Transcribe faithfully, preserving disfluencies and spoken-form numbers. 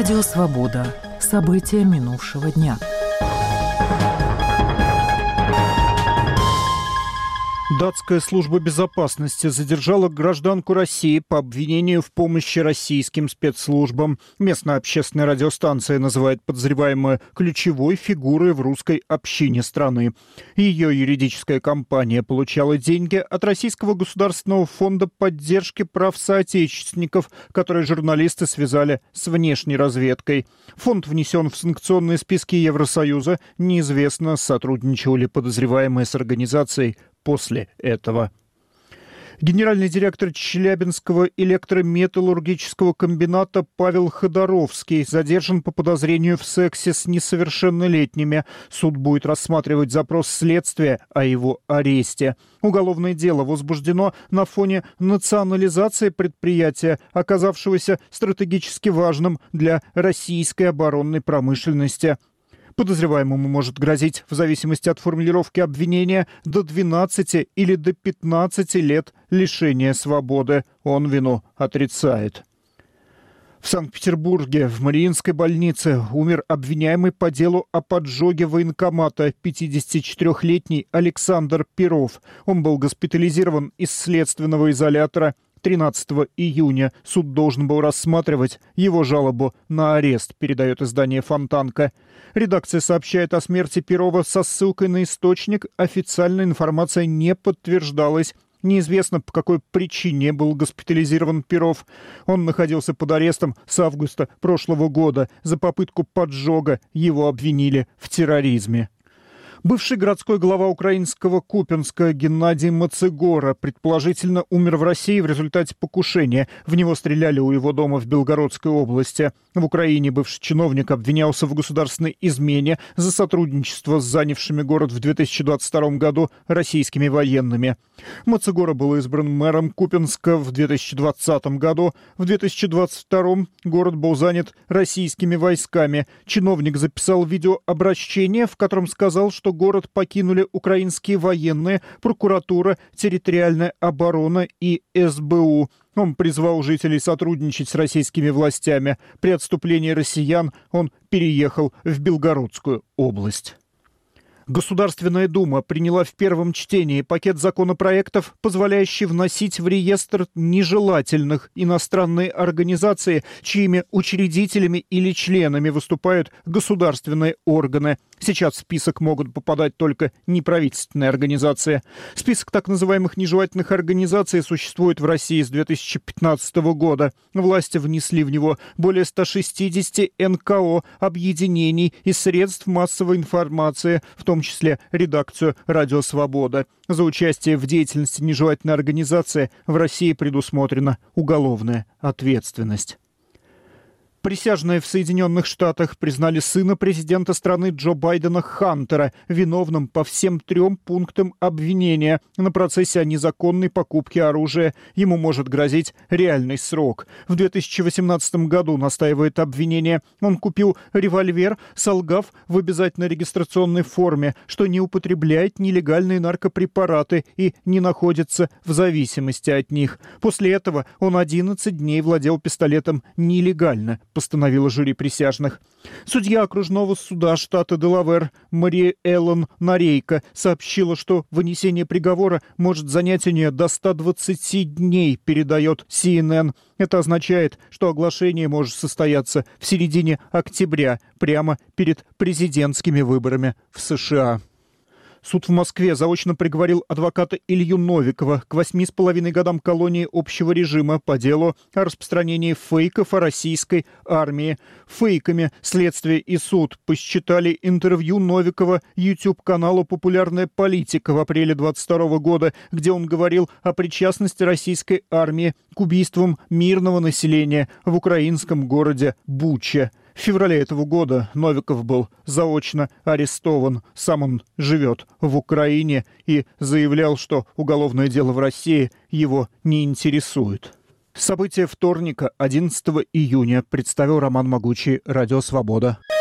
Радио «Свобода». События минувшего дня. Датская служба безопасности задержала гражданку России по обвинению в помощи российским спецслужбам. Местная общественная радиостанция называет подозреваемую ключевой фигурой в русской общине страны. Ее юридическая компания получала деньги от Российского государственного фонда поддержки прав соотечественников, которые журналисты связали с внешней разведкой. Фонд внесен в санкционные списки Евросоюза. Неизвестно, сотрудничал ли подозреваемый с организацией после этого. Генеральный директор Челябинского электрометаллургического комбината Павел Ходоровский задержан по подозрению в сексе с несовершеннолетними. Суд будет рассматривать запрос следствия о его аресте. Уголовное дело возбуждено на фоне национализации предприятия, оказавшегося стратегически важным для российской оборонной промышленности. Подозреваемому может грозить, в зависимости от формулировки обвинения, до двенадцати или до пятнадцати лет лишения свободы. Он вину отрицает. В Санкт-Петербурге в Мариинской больнице умер обвиняемый по делу о поджоге военкомата пятидесятичетырёхлетний Александр Перов. Он был госпитализирован из следственного изолятора. тринадцатого июня суд должен был рассматривать его жалобу на арест, передает издание «Фонтанка». Редакция сообщает о смерти Перова со ссылкой на источник. Официальная информация не подтверждалась. Неизвестно, по какой причине был госпитализирован Перов. Он находился под арестом с августа прошлого года. За попытку поджога его обвинили в терроризме. Бывший городской глава украинского Купянска Геннадий Мацегора предположительно умер в России в результате покушения. В него стреляли у его дома в Белгородской области. В Украине бывший чиновник обвинялся в государственной измене за сотрудничество с занявшими город в две тысячи двадцать втором году российскими военными. Мацегора был избран мэром Купянска в две тысячи двадцатом году. В две тысячи двадцать втором город был занят российскими войсками. Чиновник записал видеообращение, в котором сказал, что город покинули украинские военные, прокуратура, территориальная оборона и эс бэ у. Он призвал жителей сотрудничать с российскими властями. При отступлении россиян он переехал в Белгородскую область. Государственная Дума приняла в первом чтении пакет законопроектов, позволяющий вносить в реестр нежелательных иностранные организации, чьими учредителями или членами выступают государственные органы. Сейчас в список могут попадать только неправительственные организации. Список так называемых нежелательных организаций существует в России с две тысячи пятнадцатого года. Власти внесли в него более ста шестидесяти эн ка о, объединений и средств массовой информации, в том числе редакцию «Радио Свобода». За участие в деятельности нежелательной организации в России предусмотрена уголовная ответственность. Присяжные в Соединенных Штатах признали сына президента страны Джо Байдена Хантера виновным по всем трем пунктам обвинения. На процессе о незаконной покупке оружия ему может грозить реальный срок. В две тысячи восемнадцатом году, настаивает обвинение, он купил револьвер, солгав в обязательной регистрационной форме, что не употребляет нелегальные наркопрепараты и не находится в зависимости от них. После этого он одиннадцать дней владел пистолетом нелегально, постановила жюри присяжных. Судья окружного суда штата Делавэр Мари Эллен Нарейко сообщила, что вынесение приговора может занять у нее до ста двадцати дней, передает си эн эн. Это означает, что оглашение может состояться в середине октября, прямо перед президентскими выборами в США. Суд в Москве заочно приговорил адвоката Илью Новикова к восьми с половиной годам колонии общего режима по делу о распространении фейков о российской армии. Фейками следствие и суд посчитали интервью Новикова YouTube-каналу «Популярная политика» в апреле двадцать второго года, где он говорил о причастности российской армии к убийствам мирного населения в украинском городе Буча. В феврале этого года Новиков был заочно арестован. Сам он живет в Украине и заявлял, что уголовное дело в России его не интересует. События вторника, одиннадцатого июня, представил Роман Могучий, Радио Свобода.